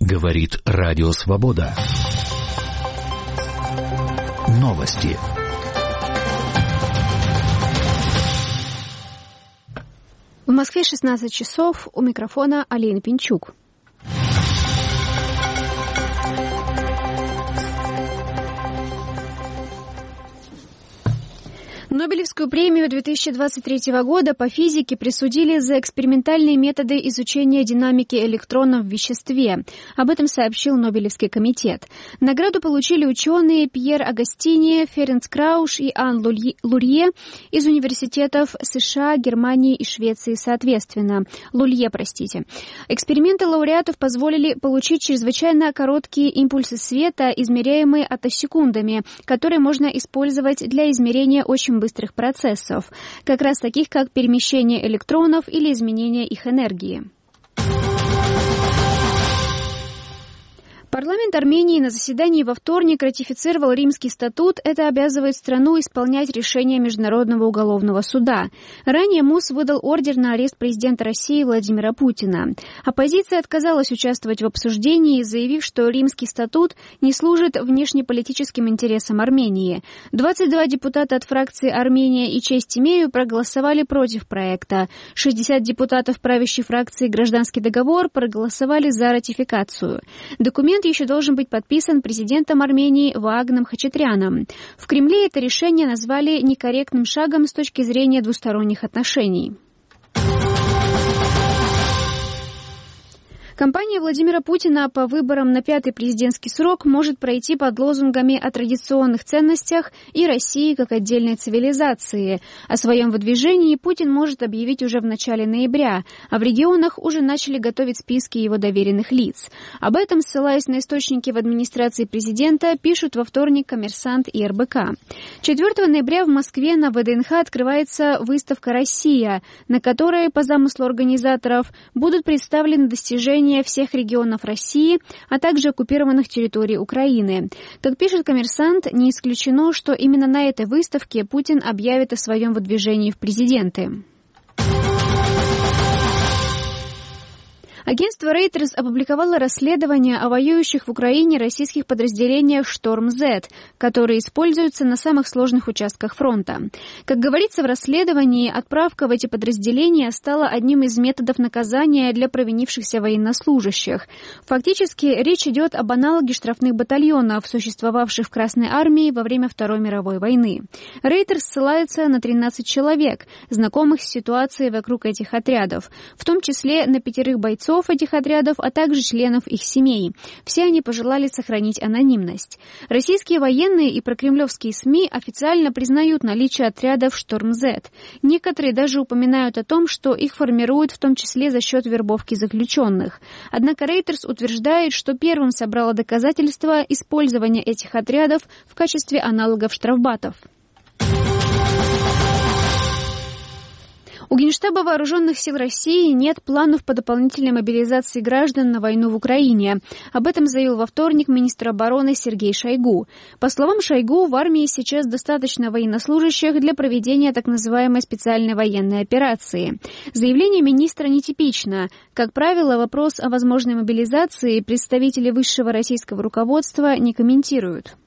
Говорит Радио Свобода. Новости. В Москве 16 часов. У микрофона Алина Пинчук. Нобелевскую премию 2023 года по физике присудили за экспериментальные методы изучения динамики электронов в веществе. Об этом сообщил Нобелевский комитет. Награду получили ученые Пьер Агостини, Ференц Крауш и Ан Лурье из университетов США, Германии и Швеции соответственно. Эксперименты лауреатов позволили получить чрезвычайно короткие импульсы света, измеряемые атосекундами, которые можно использовать для измерения очень быстрых процессов, как раз таких, как перемещение электронов или изменение их энергии. Парламент Армении на заседании во вторник ратифицировал Римский статут. Это обязывает страну исполнять решения Международного уголовного суда. Ранее МУС выдал ордер на арест президента России Владимира Путина. Оппозиция отказалась участвовать в обсуждении, заявив, что Римский статут не служит внешнеполитическим интересам Армении. 22 депутата от фракции «Армения и честь имею» проголосовали против проекта. 60 депутатов правящей фракции «Гражданский договор» проголосовали за ратификацию. Документ еще должен быть подписан президентом Армении Ваагном Хачатряном. В Кремле это решение назвали некорректным шагом с точки зрения двусторонних отношений. Кампания Владимира Путина по выборам на 5-й президентский срок может пройти под лозунгами о традиционных ценностях и России как отдельной цивилизации. О своем выдвижении Путин может объявить уже в начале ноября, а в регионах уже начали готовить списки его доверенных лиц. Об этом, ссылаясь на источники в администрации президента, пишут во вторник «Коммерсант» и РБК. 4 ноября в Москве на ВДНХ открывается выставка «Россия», на которой, по замыслу организаторов, будут представлены достижения всех регионов России, а также оккупированных территорий Украины. Как пишет «Коммерсант», не исключено, что именно на этой выставке Путин объявит о своем выдвижении в президенты. Агентство Reuters опубликовало расследование о воюющих в Украине российских подразделениях «Шторм-Z», которые используются на самых сложных участках фронта. Как говорится в расследовании, отправка в эти подразделения стала одним из методов наказания для провинившихся военнослужащих. Фактически, речь идет об аналоге штрафных батальонов, существовавших в Красной армии во время Второй мировой войны. Reuters ссылается на 13 человек, знакомых с ситуацией вокруг этих отрядов, в том числе на 5 бойцов этих отрядов, а также членов их семей. Все они пожелали сохранить анонимность. Российские военные и прокремлевские СМИ официально признают наличие отрядов «Шторм-Z». Некоторые даже упоминают о том, что их формируют в том числе за счет вербовки заключенных. Однако Reuters утверждает, что первым собрало доказательства использования этих отрядов в качестве аналогов штрафбатов. У Генштаба Вооруженных сил России нет планов по дополнительной мобилизации граждан на войну в Украине. Об этом заявил во вторник министр обороны Сергей Шойгу. По словам Шойгу, в армии сейчас достаточно военнослужащих для проведения так называемой специальной военной операции. Заявление министра нетипично. Как правило, вопрос о возможной мобилизации представители высшего российского руководства не комментируют.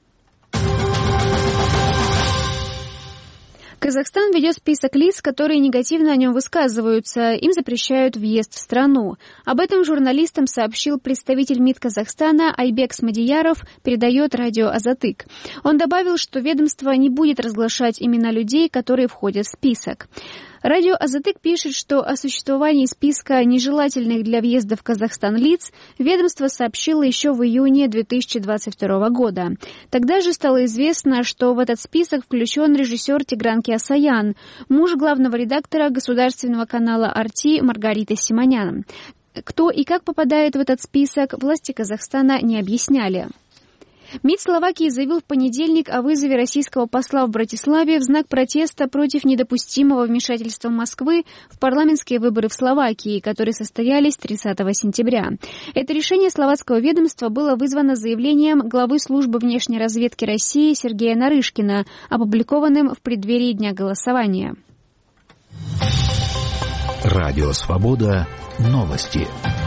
Казахстан ведет список лиц, которые негативно о нем высказываются. Им запрещают въезд в страну. Об этом журналистам сообщил представитель МИД Казахстана Айбек Смадияров, передает радио «Азатык». Он добавил, что ведомство не будет разглашать имена людей, которые входят в список. Радио «Азатык» пишет, что о существовании списка нежелательных для въезда в Казахстан лиц ведомство сообщило еще в июне 2022 года. Тогда же стало известно, что в этот список включен режиссер Тигран Кеосаян, муж главного редактора государственного канала «Арти» Маргарита Симонян. Кто и как попадает в этот список, власти Казахстана не объясняли. МИД Словакии заявил в понедельник о вызове российского посла в Братиславе в знак протеста против недопустимого вмешательства Москвы в парламентские выборы в Словакии, которые состоялись 30 сентября. Это решение словацкого ведомства было вызвано заявлением главы службы внешней разведки России Сергея Нарышкина, опубликованным в преддверии дня голосования. Радио «Свобода». Новости.